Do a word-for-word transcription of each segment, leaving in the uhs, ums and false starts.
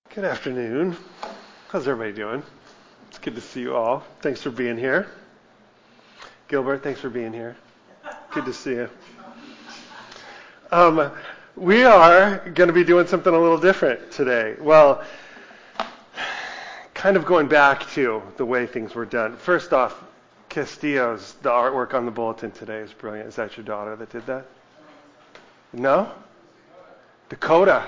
Good afternoon. How's everybody doing? It's good to see you all. Thanks for being here. Gilbert, thanks for being here. Good to see you. Um, we are going to be doing something a little different today. Well, kind of going back to the way things were done. First off, Castillo's, the artwork on the bulletin today is brilliant. Is that your daughter that did that? No? Dakota.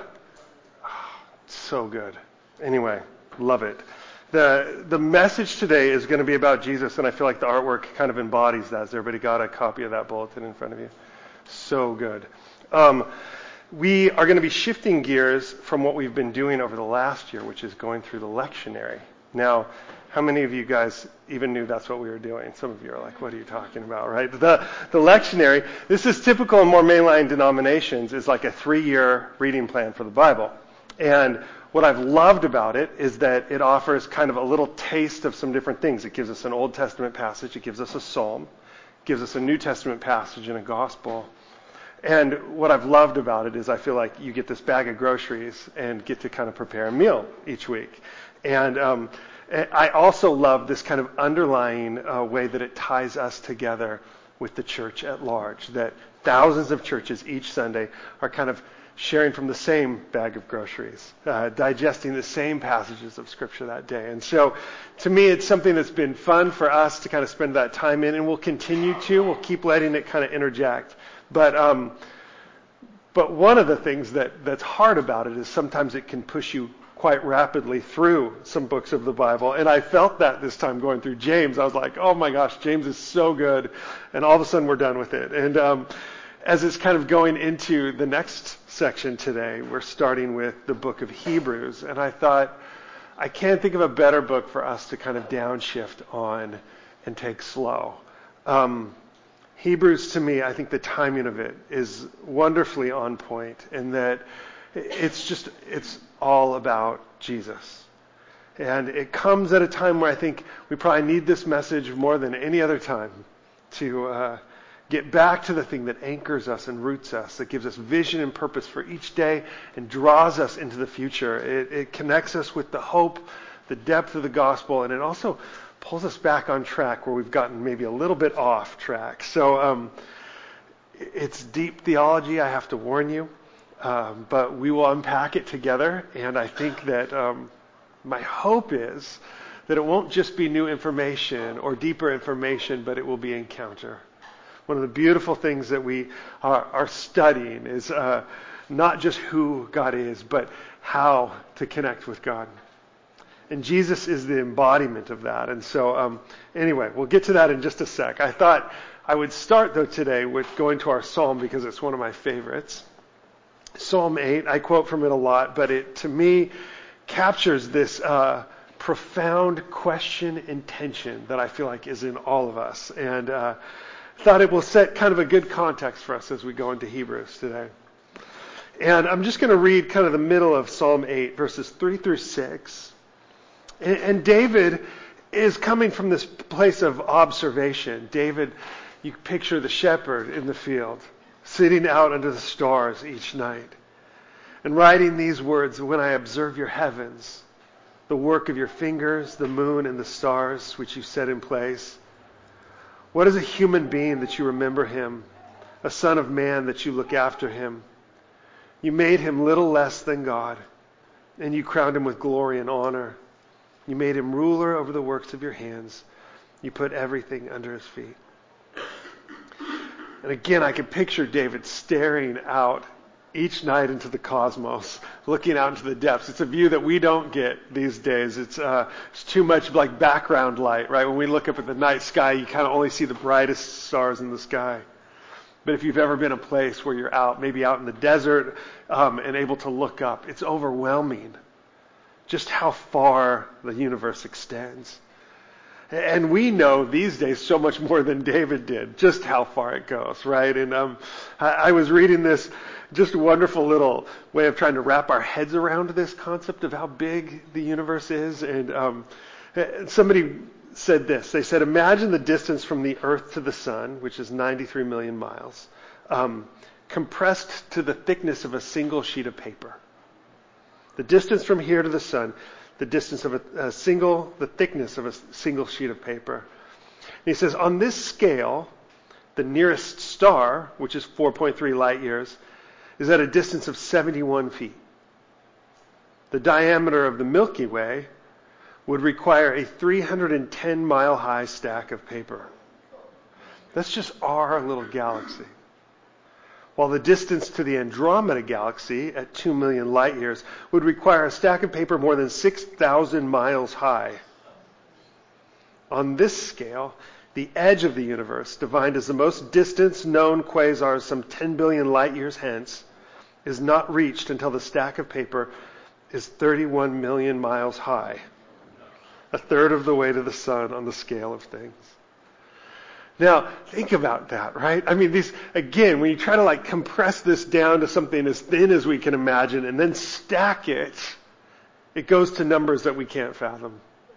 So good. Anyway, love it. The the message today is going to be about Jesus, and I feel like the artwork kind of embodies that. Has everybody got a copy of that bulletin in front of you? So good. Um, we are going to be shifting gears from what we've been doing over the last year, which is going through the lectionary. Now, how many of you guys even knew that's what we were doing? Some of you are like, what are you talking about, right? The, the lectionary, this is typical in more mainline denominations, is like a three-year reading plan for the Bible. And what I've loved about it is that it offers kind of a little taste of some different things. It gives us an Old Testament passage. It gives us a psalm. It gives us a New Testament passage and a gospel. And what I've loved about it is I feel like you get this bag of groceries and get to kind of prepare a meal each week. And um, I also love this kind of underlying uh, way that it ties us together with the church at large, that thousands of churches each Sunday are kind of sharing from the same bag of groceries, uh, digesting the same passages of Scripture that day. And so, to me, it's something that's been fun for us to kind of spend that time in, and we'll continue to. We'll keep letting it kind of interject. But um, but one of the things that, that's hard about it is sometimes it can push you quite rapidly through some books of the Bible. And I felt that this time going through James. I was like, oh my gosh, James is so good. And all of a sudden we're done with it. And um, as it's kind of going into the next section today, we're starting with the book of Hebrews. And I thought, I can't think of a better book for us to kind of downshift on and take slow. Um, Hebrews, to me, I think the timing of it is wonderfully on point in that it's just, it's all about Jesus. And it comes at a time where I think we probably need this message more than any other time to uh, get back to the thing that anchors us and roots us, that gives us vision and purpose for each day and draws us into the future. It, it connects us with the hope, the depth of the gospel, and it also pulls us back on track where we've gotten maybe a little bit off track. So um, it's deep theology, I have to warn you, um, but we will unpack it together, and I think that um, my hope is that it won't just be new information or deeper information, but it will be encounter. One of the beautiful things that we are, are studying is uh, not just who God is, but how to connect with God. And Jesus is the embodiment of that. And so, um, anyway, we'll get to that in just a sec. I thought I would start, though, today with going to our psalm because it's one of my favorites. Psalm eight, I quote from it a lot, but it, to me, captures this uh, profound question and tension that I feel like is in all of us. And uh, thought it will set kind of a good context for us as we go into Hebrews today. And I'm just going to read kind of the middle of Psalm eight, verses three through six. And, and David is coming from this place of observation. David, you picture the shepherd in the field, sitting out under the stars each night, and writing these words, when I observe your heavens, the work of your fingers, the moon and the stars which you set in place. What is a human being that you remember him, a son of man that you look after him? You made him little less than God, and you crowned him with glory and honor. You made him ruler over the works of your hands. You put everything under his feet. And again, I can picture David staring out each night into the cosmos, looking out into the depths. It's a view that we don't get these days. It's, uh, it's too much like background light, right? When we look up at the night sky, you kind of only see the brightest stars in the sky. But if you've ever been a place where you're out, maybe out in the desert, um, and able to look up, it's overwhelming just how far the universe extends. And we know these days so much more than David did, just how far it goes, right? And um, I, I was reading this just wonderful little way of trying to wrap our heads around this concept of how big the universe is. And um, somebody said this. They said, imagine the distance from the Earth to the sun, which is ninety-three million miles, um, compressed to the thickness of a single sheet of paper. The distance from here to the sun, the distance of a, a single, the thickness of a single sheet of paper. And he says, on this scale, the nearest star, which is four point three light years, is at a distance of seventy-one feet. The diameter of the Milky Way would require a three hundred ten mile high stack of paper. That's just our little galaxy. While the distance to the Andromeda galaxy at two million light years would require a stack of paper more than six thousand miles high. On this scale, the edge of the universe, defined as the most distant known quasars some ten billion light years hence, is not reached until the stack of paper is thirty-one million miles high, a third of the way to the sun on the scale of things. Now, think about that, right? I mean, these, again, when you try to like compress this down to something as thin as we can imagine and then stack it, it goes to numbers that we can't fathom.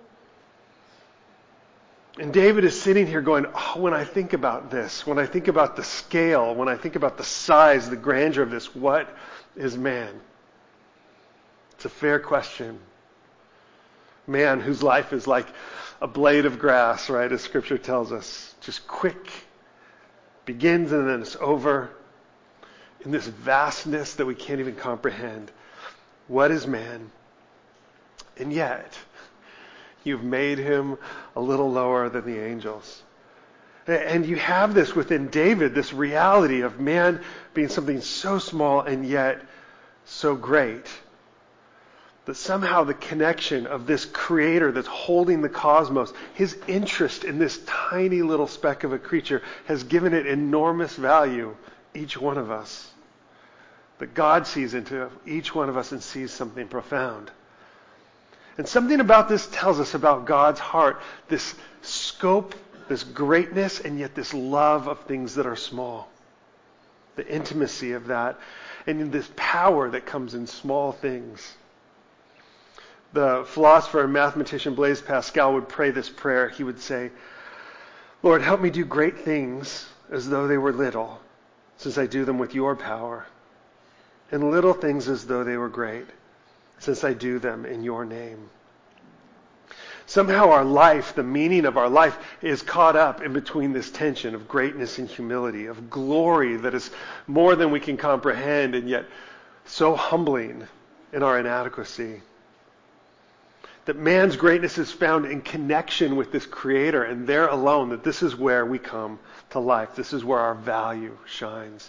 And David is sitting here going, oh, when I think about this, when I think about the scale, when I think about the size, the grandeur of this, what is man? It's a fair question. Man whose life is like a blade of grass, right, as Scripture tells us. Just quick, begins and then it's over. In this vastness that we can't even comprehend. What is man? And yet, you've made him a little lower than the angels. And you have this within David, this reality of man being something so small and yet so great. That somehow the connection of this creator that's holding the cosmos, his interest in this tiny little speck of a creature has given it enormous value, each one of us. That God sees into each one of us and sees something profound. And something about this tells us about God's heart, this scope, this greatness, and yet this love of things that are small. The intimacy of that, and this power that comes in small things. The philosopher and mathematician Blaise Pascal would pray this prayer. He would say, Lord, help me do great things as though they were little, since I do them with your power, and little things as though they were great, since I do them in your name. Somehow our life, the meaning of our life, is caught up in between this tension of greatness and humility, of glory that is more than we can comprehend, and yet so humbling in our inadequacy. That man's greatness is found in connection with this Creator, and there alone, that this is where we come to life. This is where our value shines.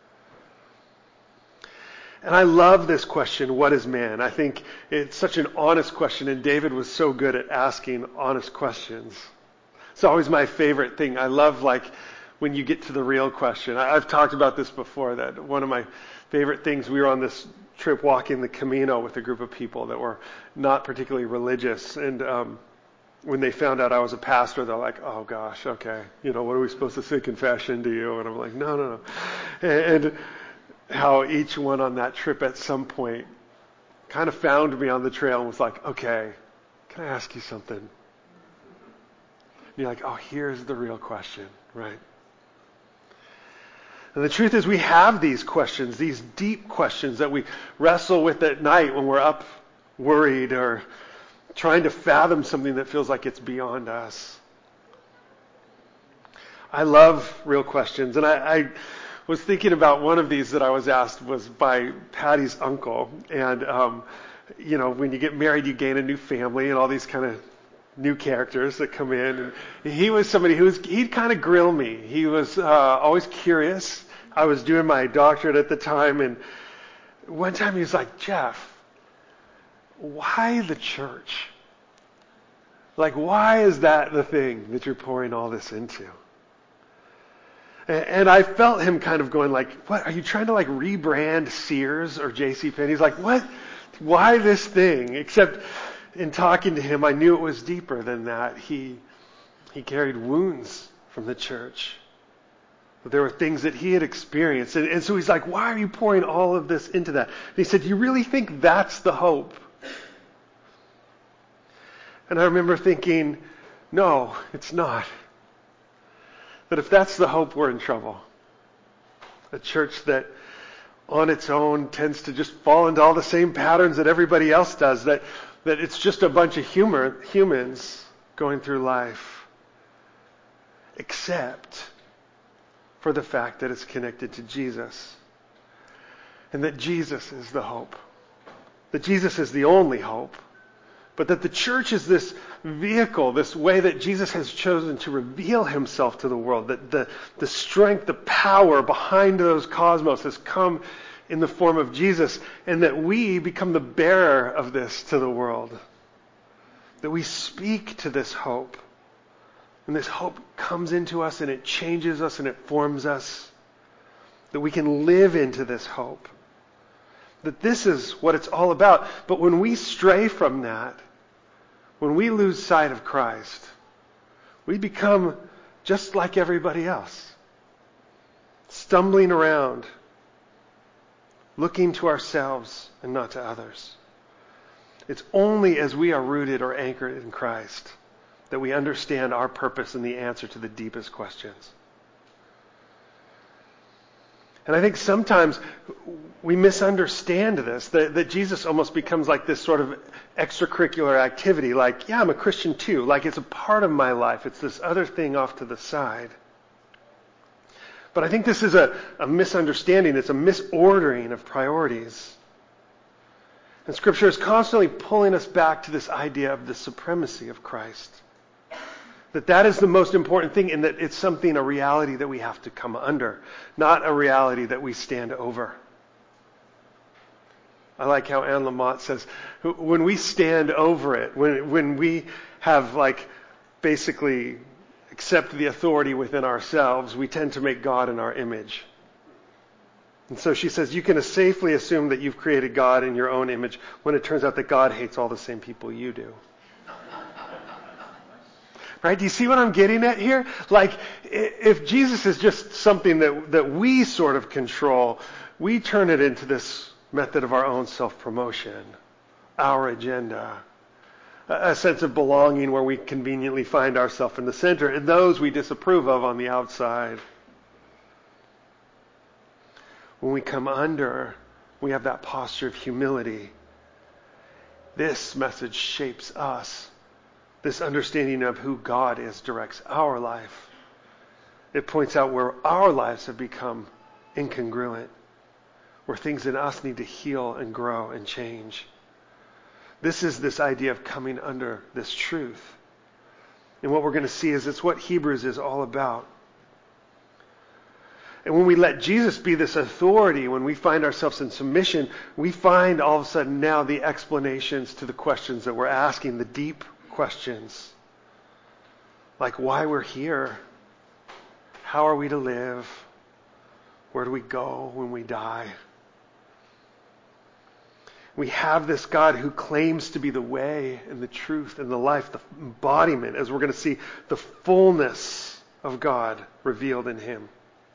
And I love this question, what is man? I think it's such an honest question, and David was so good at asking honest questions. It's always my favorite thing. I love like when you get to the real question. I've talked about this before, that one of my favorite things, we were on this trip walking the Camino with a group of people that were not particularly religious, and um, when they found out I was a pastor, they're like, oh gosh, okay, you know, what are we supposed to say confession to you? And I'm like, no, no, no. And, and how each one on that trip at some point kind of found me on the trail and was like, okay, can I ask you something? And you're like, oh, here's the real question, right? And the truth is we have these questions, these deep questions that we wrestle with at night when we're up worried or trying to fathom something that feels like it's beyond us. I love real questions. And I, I was thinking about one of these that I was asked was by Patty's uncle. And, um, you know, when you get married, you gain a new family and all these kind of new characters that come in. And he was somebody who was, he'd kind of grill me. He was uh, always curious. I was doing my doctorate at the time, and one time he was like, Jeff, why the church? Like, why is that the thing that you're pouring all this into? And, and I felt him kind of going like, what, are you trying to like rebrand Sears or JCPenney? He's like, what? Why this thing? Except in talking to him, I knew it was deeper than that. He, he carried wounds from the church. There were things that he had experienced. And, and so he's like, why are you pouring all of this into that? And he said, do you really think that's the hope? And I remember thinking, no, it's not. That if that's the hope, we're in trouble. A church that on its own tends to just fall into all the same patterns that everybody else does, that, that it's just a bunch of humor, humans going through life, except for the fact that it's connected to Jesus, and that Jesus is the hope, that Jesus is the only hope, but that the church is this vehicle, this way that Jesus has chosen to reveal himself to the world, that the, the strength, the power behind those cosmos has come in the form of Jesus, and that we become the bearer of this to the world, that we speak to this hope, and this hope comes into us and it changes us and it forms us, that we can live into this hope, that this is what it's all about. But when we stray from that, when we lose sight of Christ, we become just like everybody else, stumbling around, looking to ourselves and not to others. It's only as we are rooted or anchored in Christ that we understand our purpose and the answer to the deepest questions. And I think sometimes we misunderstand this, that, that Jesus almost becomes like this sort of extracurricular activity, like, yeah, I'm a Christian too, like it's a part of my life, it's this other thing off to the side. But I think this is a, a misunderstanding, it's a misordering of priorities. And Scripture is constantly pulling us back to this idea of the supremacy of Christ. That that is the most important thing, and that it's something, a reality that we have to come under, not a reality that we stand over. I like how Anne Lamott says, when we stand over it, when when we have like basically accept the authority within ourselves, we tend to make God in our image. And so she says, you can safely assume that you've created God in your own image when it turns out that God hates all the same people you do. Right? Do you see what I'm getting at here? Like, if Jesus is just something that, that we sort of control, we turn it into this method of our own self-promotion, our agenda, a sense of belonging where we conveniently find ourselves in the center, and those we disapprove of on the outside. When we come under, we have that posture of humility. This message shapes us. This understanding of who God is directs our life. It points out where our lives have become incongruent, where things in us need to heal and grow and change. This is this idea of coming under this truth. And what we're going to see is it's what Hebrews is all about. And when we let Jesus be this authority, when we find ourselves in submission, we find all of a sudden now the explanations to the questions that we're asking, the deep questions. Like why we're here. How are we to live? Where do we go when we die? We have this God who claims to be the way and the truth and the life, the embodiment, as we're going to see, the fullness of God revealed in him.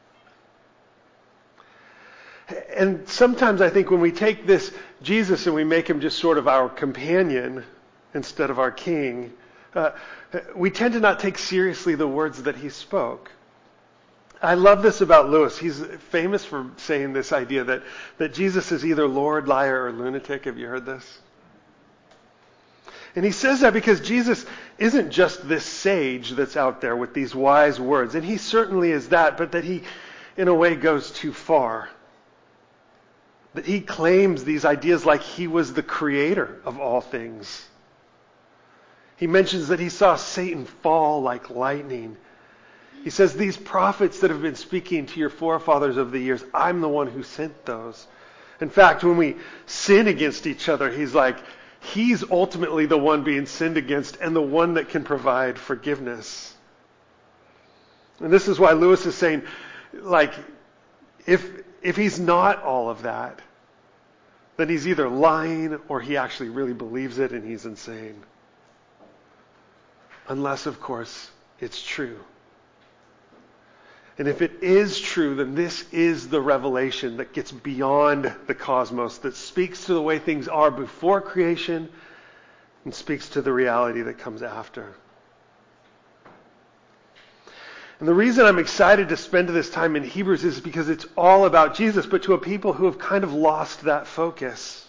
And sometimes I think when we take this Jesus and we make him just sort of our companion instead of our king, uh, we tend to not take seriously the words that he spoke. I love this about Lewis. He's famous for saying this idea that, that Jesus is either Lord, liar, or lunatic. Have you heard this? And he says that because Jesus isn't just this sage that's out there with these wise words. And he certainly is that, but that he, in a way, goes too far. That he claims these ideas like he was the creator of all things. He mentions that he saw Satan fall like lightning. He says, these prophets that have been speaking to your forefathers over the years, I'm the one who sent those. In fact, when we sin against each other, he's like, he's ultimately the one being sinned against and the one that can provide forgiveness. And this is why Lewis is saying, like, if if he's not all of that, then he's either lying or he actually really believes it and he's insane. Unless, of course, it's true. And if it is true, then this is the revelation that gets beyond the cosmos, that speaks to the way things are before creation and speaks to the reality that comes after. And the reason I'm excited to spend this time in Hebrews is because it's all about Jesus, but to a people who have kind of lost that focus.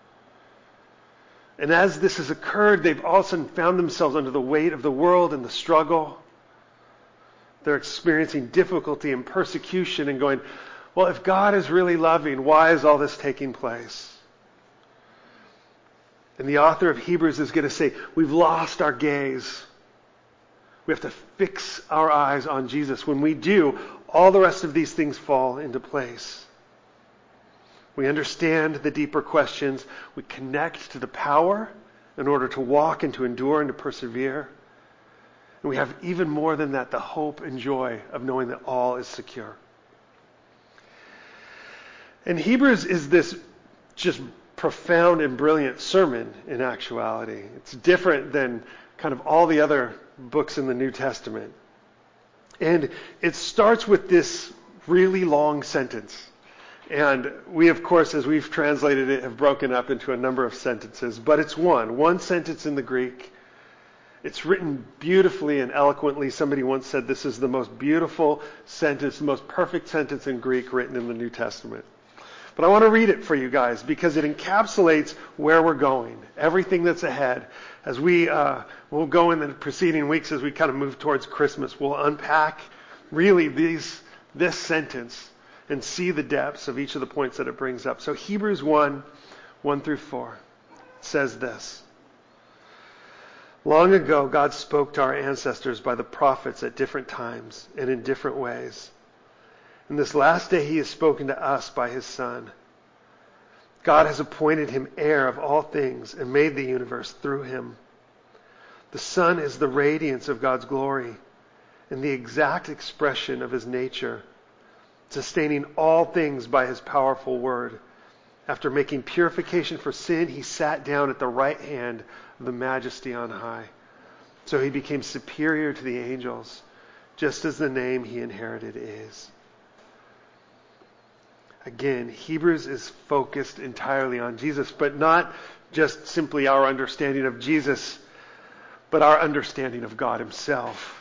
And as this has occurred, they've all of a sudden found themselves under the weight of the world and the struggle. They're experiencing difficulty and persecution and going, well, if God is really loving, why is all this taking place? And the author of Hebrews is going to say, we've lost our gaze. We have to fix our eyes on Jesus. When we do, all the rest of these things fall into place. We understand the deeper questions. We connect to the power in order to walk and to endure and to persevere. And we have even more than that, the hope and joy of knowing that all is secure. And Hebrews is this just profound and brilliant sermon in actuality. It's different than kind of all the other books in the New Testament. And it starts with this really long sentence. And we, of course, as we've translated it, have broken up into a number of sentences. But it's one. One sentence in the Greek. It's written beautifully and eloquently. Somebody once said this is the most beautiful sentence, the most perfect sentence in Greek written in the New Testament. But I want to read it for you guys because it encapsulates where we're going, everything that's ahead. As we uh, will go in the preceding weeks as we kind of move towards Christmas, we'll unpack really these this sentence and see the depths of each of the points that it brings up. So Hebrews one, one through four says this. Long ago, God spoke to our ancestors by the prophets at different times and in different ways. In this last day, he has spoken to us by his Son. God has appointed him heir of all things and made the universe through him. The Son is the radiance of God's glory and the exact expression of his nature, sustaining all things by his powerful word. After making purification for sin, he sat down at the right hand of the Majesty on high. So he became superior to the angels, just as the name he inherited is. Again, Hebrews is focused entirely on Jesus, but not just simply our understanding of Jesus, but our understanding of God himself.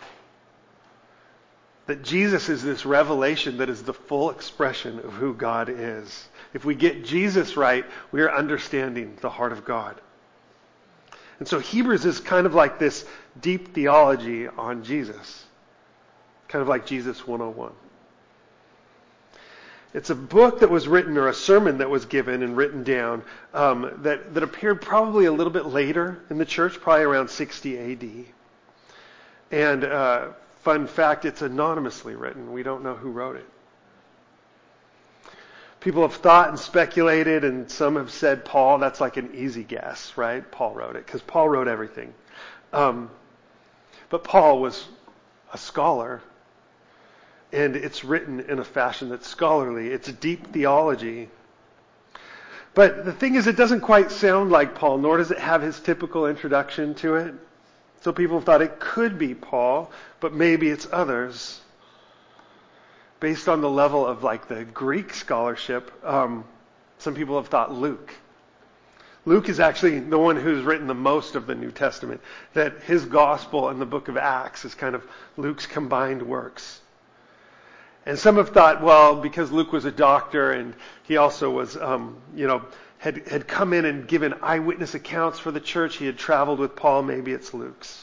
That Jesus is this revelation that is the full expression of who God is. If we get Jesus right, we are understanding the heart of God. And so Hebrews is kind of like this deep theology on Jesus. Kind of like Jesus one oh one. It's a book that was written, or a sermon that was given and written down, um, that, that appeared probably a little bit later in the church, probably around sixty A D. And uh, fun fact, it's anonymously written. We don't know who wrote it. People have thought and speculated, and some have said Paul. That's like an easy guess, right? Paul wrote it, because Paul wrote everything. Um, but Paul was a scholar. And it's written in a fashion that's scholarly. It's deep theology. But the thing is, it doesn't quite sound like Paul, nor does it have his typical introduction to it. So people have thought it could be Paul, but maybe it's others. Based on the level of like the Greek scholarship, um, some people have thought Luke. Luke is actually the one who's written the most of the New Testament. That his gospel and the book of Acts is kind of Luke's combined works. And some have thought, well, because Luke was a doctor and he also was, um, you know, had, had come in and given eyewitness accounts for the church. He had traveled with Paul. Maybe it's Luke's.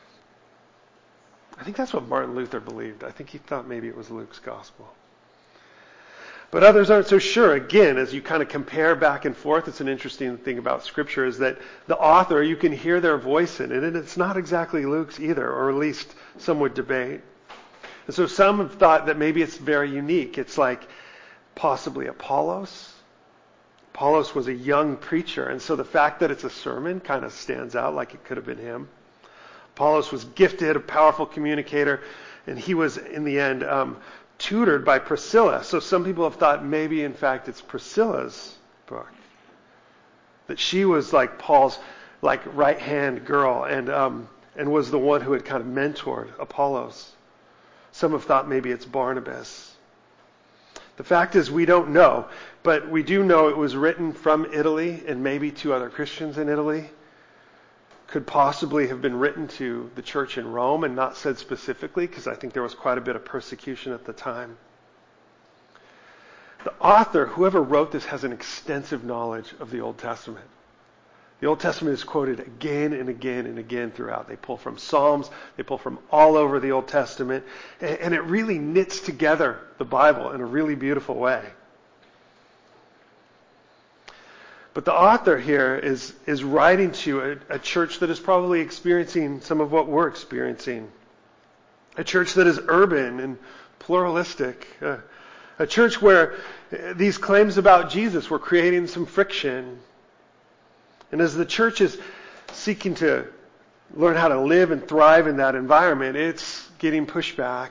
I think that's what Martin Luther believed. I think he thought maybe it was Luke's gospel. But others aren't so sure. Again, as you kind of compare back and forth, it's an interesting thing about Scripture is that the author, you can hear their voice in it, and it's not exactly Luke's either, or at least some would debate. And so some have thought that maybe it's very unique. It's like possibly Apollos. Apollos was a young preacher, and so the fact that it's a sermon kind of stands out like it could have been him. Apollos was gifted, a powerful communicator, and he was, in the end, um, tutored by Priscilla. So some people have thought maybe, in fact, it's Priscilla's book. That she was like Paul's like right-hand girl and um, and was the one who had kind of mentored Apollos. Some have thought maybe it's Barnabas. The fact is we don't know, but we do know it was written from Italy and maybe to other Christians in Italy. could possibly have been written to the church in Rome and not said specifically, because I think there was quite a bit of persecution at the time. The author, whoever wrote this, has an extensive knowledge of the Old Testament. The Old Testament is quoted again and again and again throughout. They pull from Psalms, they pull from all over the Old Testament, and it really knits together the Bible in a really beautiful way. But the author here is, is writing to a, a church that is probably experiencing some of what we're experiencing. A church that is urban and pluralistic. Uh, a church where these claims about Jesus were creating some friction. And as the church is seeking to learn how to live and thrive in that environment, it's getting pushback.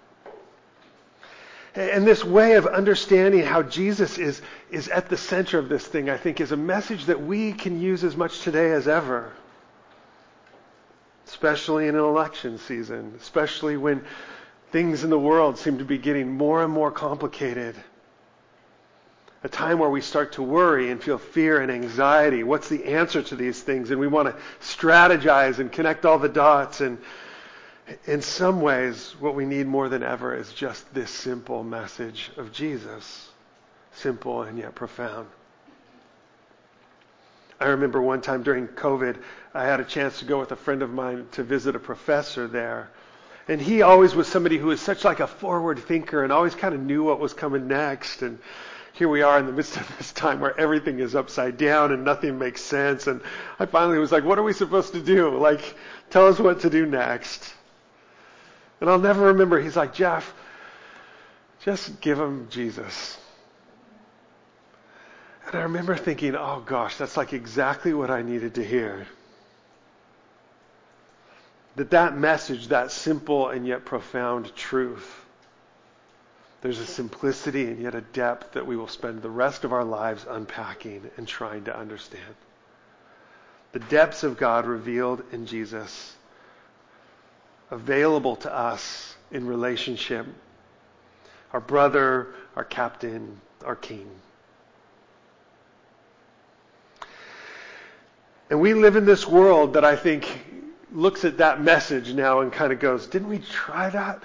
And this way of understanding how Jesus is, is at the center of this thing, I think, is a message that we can use as much today as ever. Especially in an election season. Especially when things in the world seem to be getting more and more complicated. A time where we start to worry and feel fear and anxiety. What's the answer to these things? And we want to strategize and connect all the dots. And in some ways, what we need more than ever is just this simple message of Jesus. Simple and yet profound. I remember one time during COVID, I had a chance to go with a friend of mine to visit a professor there. And he always was somebody who was such like a forward thinker and always kind of knew what was coming next. And here we are in the midst of this time where everything is upside down and nothing makes sense. And I finally was like, what are we supposed to do? Like, tell us what to do next. And I'll never remember, he's like, Jeff, just give him Jesus. And I remember thinking, oh gosh, that's like exactly what I needed to hear. That that message, that simple and yet profound truth, there's a simplicity and yet a depth that we will spend the rest of our lives unpacking and trying to understand. The depths of God revealed in Jesus, available to us in relationship. Our brother, our captain, our king. And we live in this world that I think looks at that message now and kind of goes, didn't we try that?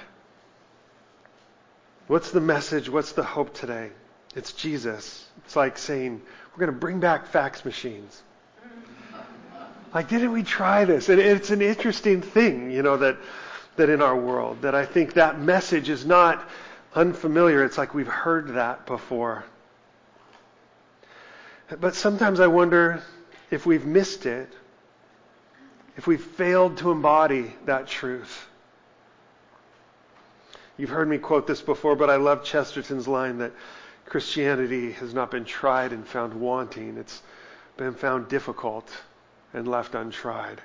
What's the message? What's the hope today? It's Jesus. It's like saying, we're going to bring back fax machines. Like, didn't we try this? And it's an interesting thing, you know, that that in our world, that I think that message is not unfamiliar. It's like we've heard that before. But sometimes I wonder if we've missed it, if we've failed to embody that truth. You've heard me quote this before, but I love Chesterton's line that Christianity has not been tried and found wanting. It's been found difficult and left untried.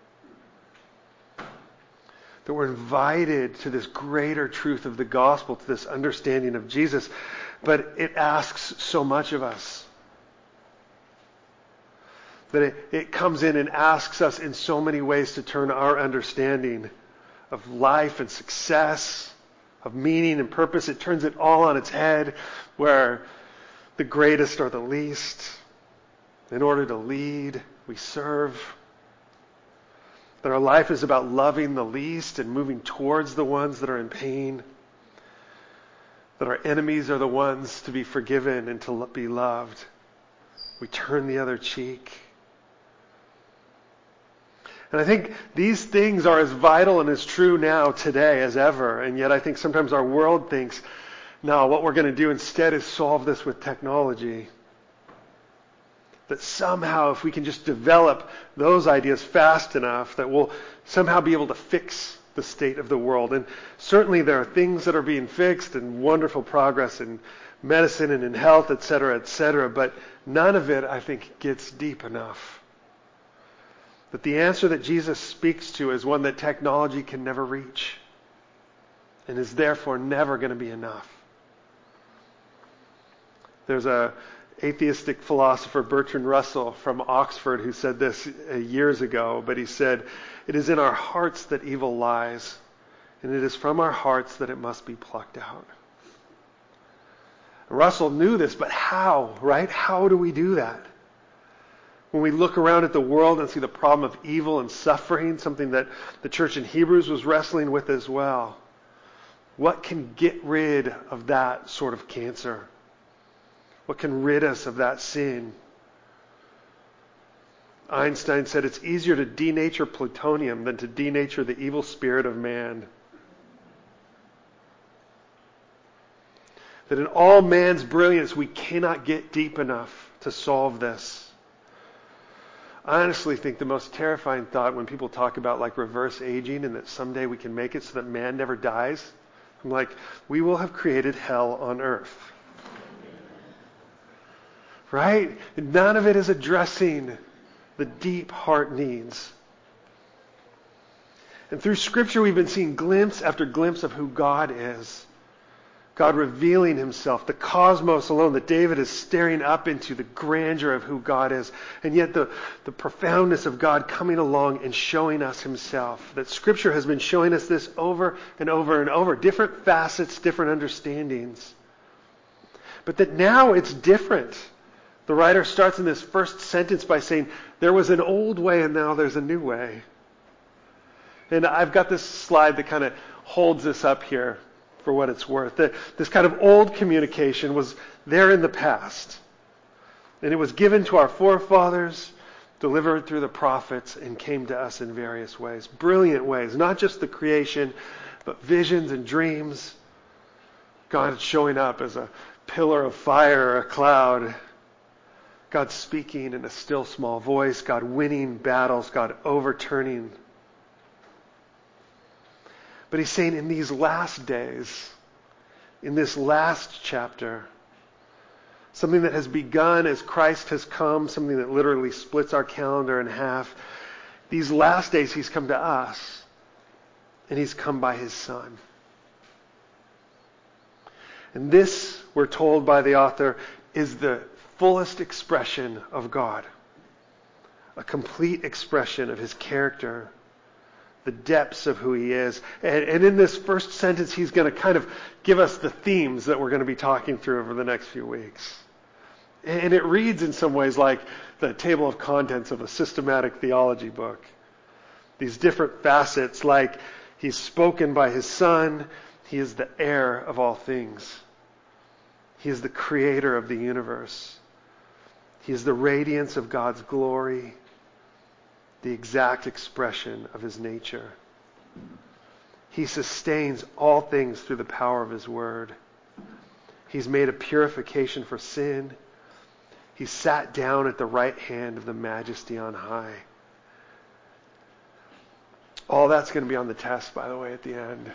That we're invited to this greater truth of the gospel, to this understanding of Jesus, but it asks so much of us. That it, it comes in and asks us in so many ways to turn our understanding of life and success, of meaning and purpose. It turns it all on its head, where the greatest are the least. In order to lead, we serve. That our life is about loving the least and moving towards the ones that are in pain. That our enemies are the ones to be forgiven and to be loved. We turn the other cheek. And I think these things are as vital and as true now today as ever. And yet I think sometimes our world thinks, no, what we're going to do instead is solve this with technology. That somehow if we can just develop those ideas fast enough, that we'll somehow be able to fix the state of the world. And certainly there are things that are being fixed and wonderful progress in medicine and in health, et cetera, et cetera. But none of it, I think, gets deep enough. That the answer that Jesus speaks to is one that technology can never reach and is therefore never going to be enough. There's a atheistic philosopher, Bertrand Russell from Oxford, who said this years ago, but he said, "It is in our hearts that evil lies, and it is from our hearts that it must be plucked out." Russell knew this, but how, right? How do we do that? When we look around at the world and see the problem of evil and suffering, something that the church in Hebrews was wrestling with as well, what can get rid of that sort of cancer? What can rid us of that sin? Einstein said it's easier to denature plutonium than to denature the evil spirit of man. That in all man's brilliance, we cannot get deep enough to solve this. I honestly think the most terrifying thought when people talk about like reverse aging and that someday we can make it so that man never dies, I'm like, we will have created hell on earth. Right? And none of it is addressing the deep heart needs. And through Scripture, we've been seeing glimpse after glimpse of who God is. God revealing himself, the cosmos alone that David is staring up into, the grandeur of who God is, and yet the, the profoundness of God coming along and showing us himself. That Scripture has been showing us this over and over and over, different facets, different understandings. But that now it's different. The writer starts in this first sentence by saying, there was an old way and now there's a new way. And I've got this slide that kind of holds this up here for what it's worth. The, this kind of old communication was there in the past. And it was given to our forefathers, delivered through the prophets, and came to us in various ways. Brilliant ways. Not just the creation, but visions and dreams. God showing up as a pillar of fire or a cloud. God speaking in a still small voice. God winning battles. God overturning. But he's saying in these last days, in this last chapter, something that has begun as Christ has come, something that literally splits our calendar in half. These last days he's come to us, and he's come by his Son. And this, we're told by the author, is the fullest expression of God. A complete expression of his character, the depths of who he is. And, and in this first sentence, he's going to kind of give us the themes that we're going to be talking through over the next few weeks. And it reads in some ways like the table of contents of a systematic theology book. These different facets, like he's spoken by his Son, he is the heir of all things. He is the creator of the universe. He is the radiance of God's glory, the exact expression of his nature. He sustains all things through the power of his word. He's made a purification for sin. He sat down at the right hand of the majesty on high. All that's going to be on the test, by the way, at the end.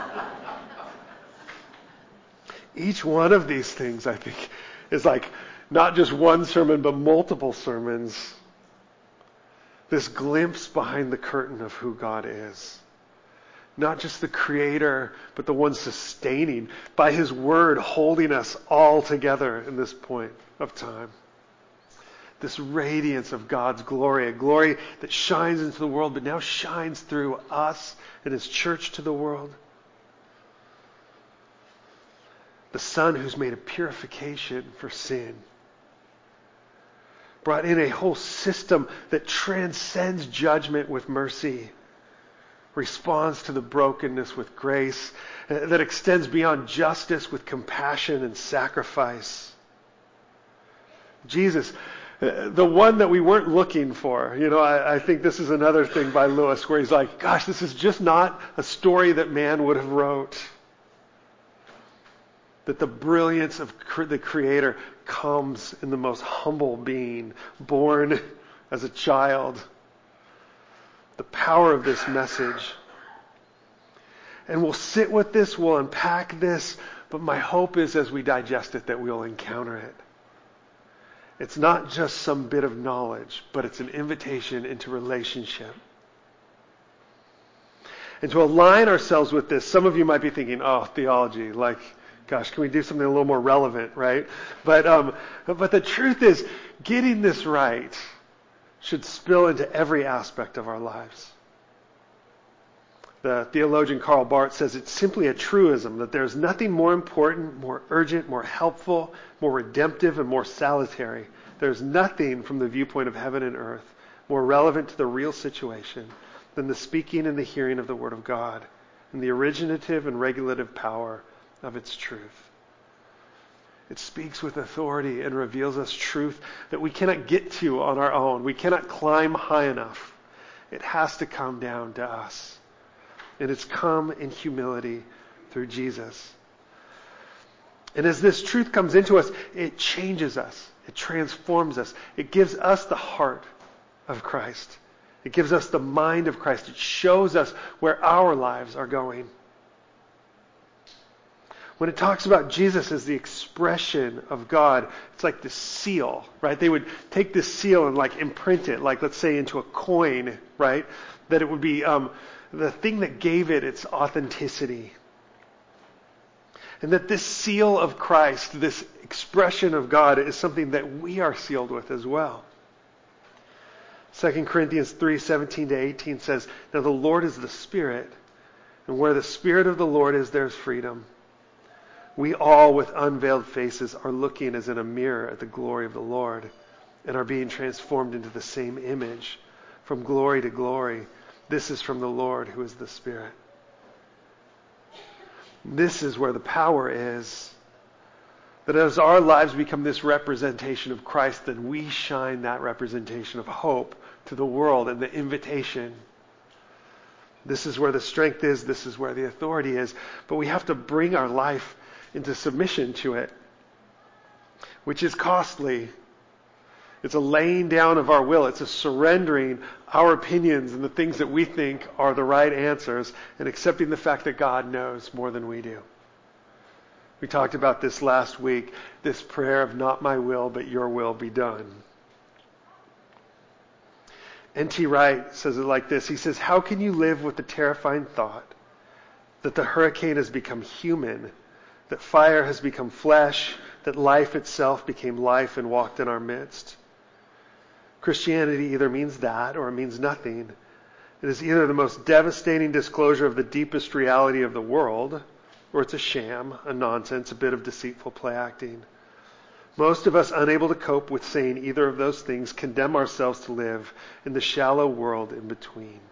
Each one of these things, I think, is like not just one sermon, but multiple sermons. This glimpse behind the curtain of who God is. Not just the creator, but the one sustaining, by his word holding us all together in this point of time. This radiance of God's glory, a glory that shines into the world, but now shines through us and his church to the world. The Son who's made a purification for sin. Brought in a whole system that transcends judgment with mercy. Responds to the brokenness with grace. That extends beyond justice with compassion and sacrifice. Jesus, the one that we weren't looking for. You know, I, I think this is another thing by Lewis where he's like, gosh, this is just not a story that man would have wrote. That the brilliance of the Creator comes in the most humble being, born as a child. The power of this message. And we'll sit with this, we'll unpack this, but my hope is as we digest it that we'll encounter it. It's not just some bit of knowledge, but it's an invitation into relationship. And to align ourselves with this, some of you might be thinking, oh, theology, like, gosh, can we do something a little more relevant, right? But um, but the truth is, getting this right should spill into every aspect of our lives. The theologian Karl Barth says it's simply a truism that there's nothing more important, more urgent, more helpful, more redemptive, and more salutary There's nothing from the viewpoint of heaven and earth more relevant to the real situation than the speaking and the hearing of the Word of God and the originative and regulative power of its truth. It speaks with authority and reveals us truth that we cannot get to on our own. We cannot climb high enough. It has to come down to us. And it's come in humility through Jesus. And as this truth comes into us, it changes us. It transforms us. It gives us the heart of Christ. It gives us the mind of Christ. It shows us where our lives are going. When it talks about Jesus as the expression of God, it's like the seal, right? They would take this seal and like imprint it, like let's say into a coin, right? That it would be um, the thing that gave it its authenticity. And that this seal of Christ, this expression of God, is something that we are sealed with as well. Second Corinthians three, seventeen to eighteen says, "Now the Lord is the Spirit, and where the Spirit of the Lord is, there's freedom. We all, with unveiled faces, are looking as in a mirror at the glory of the Lord, and are being transformed into the same image, from glory to glory. This is from the Lord, who is the Spirit." This is where the power is. That as our lives become this representation of Christ, then we shine that representation of hope to the world and the invitation. This is where the strength is. This is where the authority is. But we have to bring our life into submission to it, which is costly. It's a laying down of our will. It's a surrendering our opinions and the things that we think are the right answers and accepting the fact that God knows more than we do. We talked about this last week, this prayer of not my will, but your will be done. N T Wright says it like this. He says, "How can you live with the terrifying thought that the hurricane has become human, that fire has become flesh, that life itself became life and walked in our midst?" Christianity either means that or it means nothing. It is either the most devastating disclosure of the deepest reality of the world, or it's a sham, a nonsense, a bit of deceitful play acting. Most of us, unable to cope with saying either of those things, condemn ourselves to live in the shallow world in between.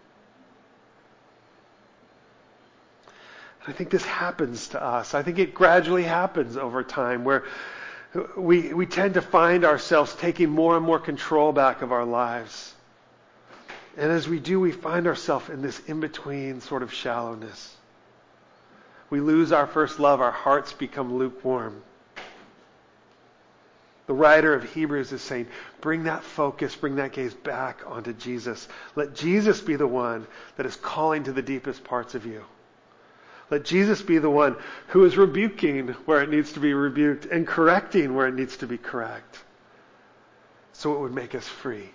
I think this happens to us. I think it gradually happens over time where we, we tend to find ourselves taking more and more control back of our lives. And as we do, we find ourselves in this in-between sort of shallowness. We lose our first love. Our hearts become lukewarm. The writer of Hebrews is saying, bring that focus, bring that gaze back onto Jesus. Let Jesus be the one that is calling to the deepest parts of you. Let Jesus be the one who is rebuking where it needs to be rebuked and correcting where it needs to be correct. So it would make us free.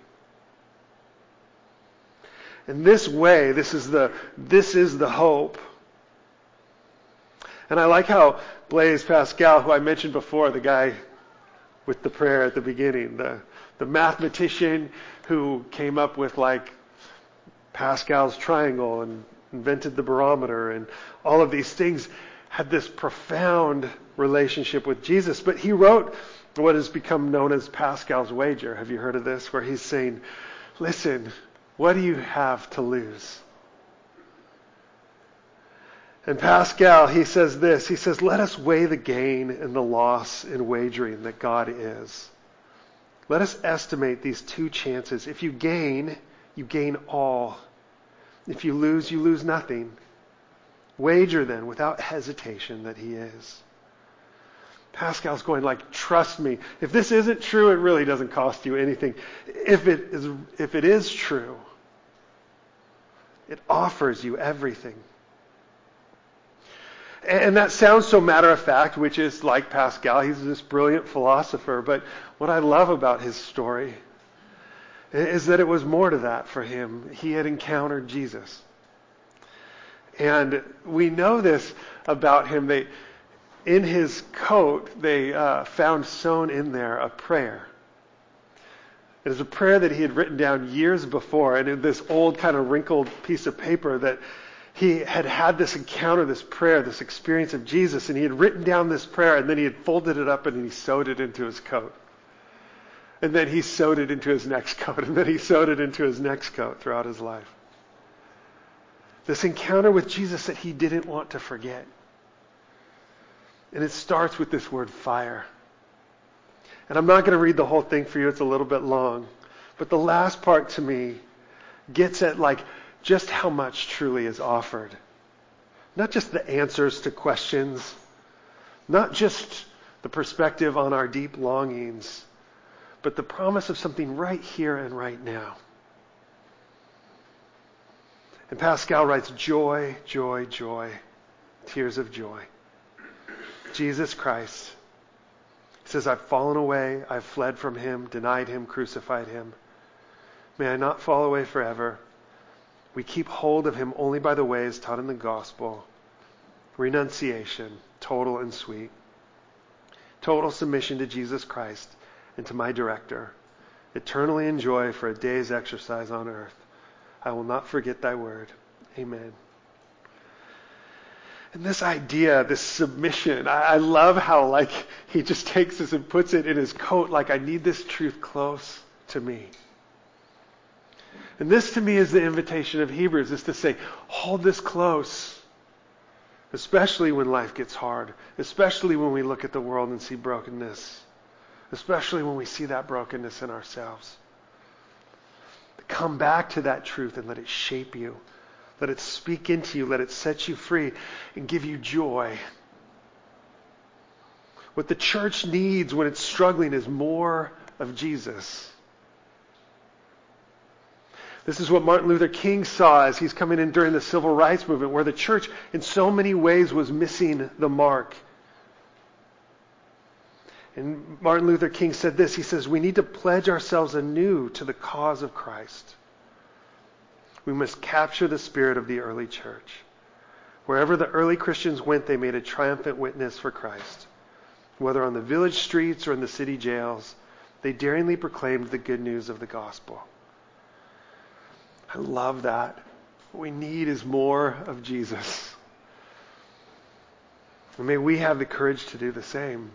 In this way, this is the, this is the hope. And I like how Blaise Pascal, who I mentioned before, the guy with the prayer at the beginning, the, the mathematician who came up with like Pascal's triangle and invented the barometer and all of these things, had this profound relationship with Jesus. But he wrote what has become known as Pascal's wager. Have you heard of this? Where he's saying, listen, what do you have to lose? And Pascal, he says this, he says, let us weigh the gain and the loss in wagering that God is. Let us estimate these two chances. If you gain, you gain all. If you lose, you lose nothing. Wager then without hesitation that he is. Pascal's going like, trust me. If this isn't true, it really doesn't cost you anything. If it is, if it is true, it offers you everything. And that sounds so matter of fact, which is like Pascal. He's this brilliant philosopher. But what I love about his story is that it was more to that for him. He had encountered Jesus. And we know this about him. They, in his coat, they uh, found sewn in there a prayer. It is a prayer that he had written down years before, and in this old kind of wrinkled piece of paper that he had had this encounter, this prayer, this experience of Jesus, and he had written down this prayer, and then he had folded it up and he sewed it into his coat. And then he sewed it into his next coat, and then he sewed it into his next coat throughout his life. This encounter with Jesus that he didn't want to forget. And it starts with this word fire. And I'm not going to read the whole thing for you. It's a little bit long. But the last part to me gets at like just how much truly is offered. Not just the answers to questions. Not just the perspective on our deep longings. But the promise of something right here and right now. And Pascal writes, joy, joy, joy, tears of joy. Jesus Christ says, I've fallen away, I've fled from him, denied him, crucified him. May I not fall away forever. We keep hold of him only by the ways taught in the gospel. Renunciation, total and sweet. Total submission to Jesus Christ and to my director. Eternally enjoy for a day's exercise on earth. I will not forget thy word. Amen. And this idea, this submission, I, I love how like he just takes this and puts it in his coat like I need this truth close to me. And this to me is the invitation of Hebrews, is to say, hold this close. Especially when life gets hard. Especially when we look at the world and see brokenness. Especially when we see that brokenness in ourselves. Come back to that truth and let it shape you. Let it speak into you. Let it set you free and give you joy. What the church needs when it's struggling is more of Jesus. This is what Martin Luther King saw as he's coming in during the civil rights movement, where the church in so many ways was missing the mark. And Martin Luther King said this, he says, we need to pledge ourselves anew to the cause of Christ. We must capture the spirit of the early church. Wherever the early Christians went, they made a triumphant witness for Christ. Whether on the village streets or in the city jails, they daringly proclaimed the good news of the gospel. I love that. What we need is more of Jesus. And may we have the courage to do the same.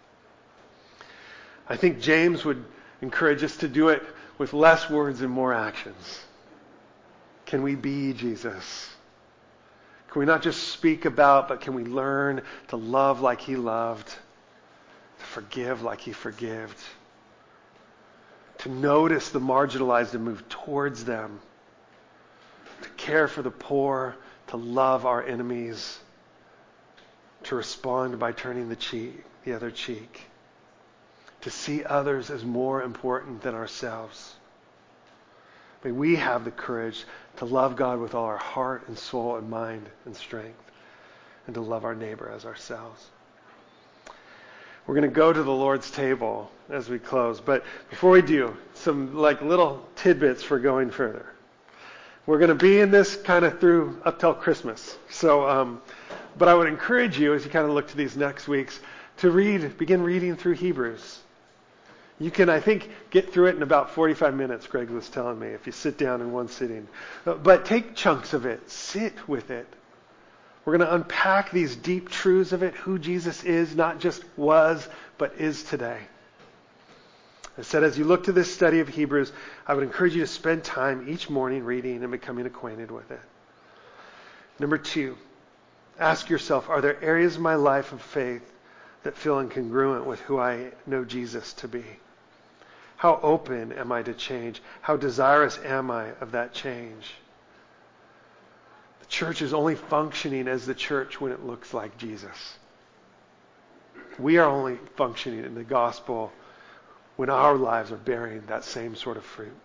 I think James would encourage us to do it with less words and more actions. Can we be Jesus? Can we not just speak about, but can we learn to love like he loved, to forgive like he forgave, to notice the marginalized and move towards them, to care for the poor, to love our enemies, to respond by turning the cheek, the other cheek. To see others as more important than ourselves. May we have the courage to love God with all our heart and soul and mind and strength, and to love our neighbor as ourselves. We're going to go to the Lord's table as we close, but before we do, some like little tidbits for going further. We're going to be in this kind of through up till Christmas. So, um, but I would encourage you as you kind of look to these next weeks to read, begin reading through Hebrews. You can, I think, get through it in about forty-five minutes, Greg was telling me, if you sit down in one sitting. But take chunks of it. Sit with it. We're going to unpack these deep truths of it, who Jesus is, not just was, but is today. I said, as you look to this study of Hebrews, I would encourage you to spend time each morning reading and becoming acquainted with it. Number two, ask yourself, are there areas of my life of faith that feel incongruent with who I know Jesus to be? How open am I to change? How desirous am I of that change? The church is only functioning as the church when it looks like Jesus. We are only functioning in the gospel when our lives are bearing that same sort of fruit.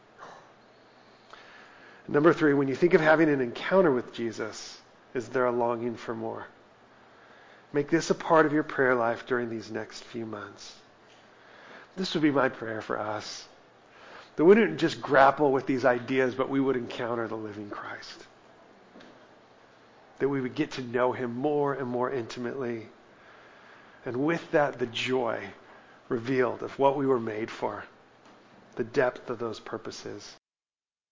Number three, when you think of having an encounter with Jesus, is there a longing for more? Make this a part of your prayer life during these next few months. This would be my prayer for us. That we wouldn't just grapple with these ideas, but we would encounter the living Christ. That we would get to know him more and more intimately. And with that, the joy revealed of what we were made for. The depth of those purposes.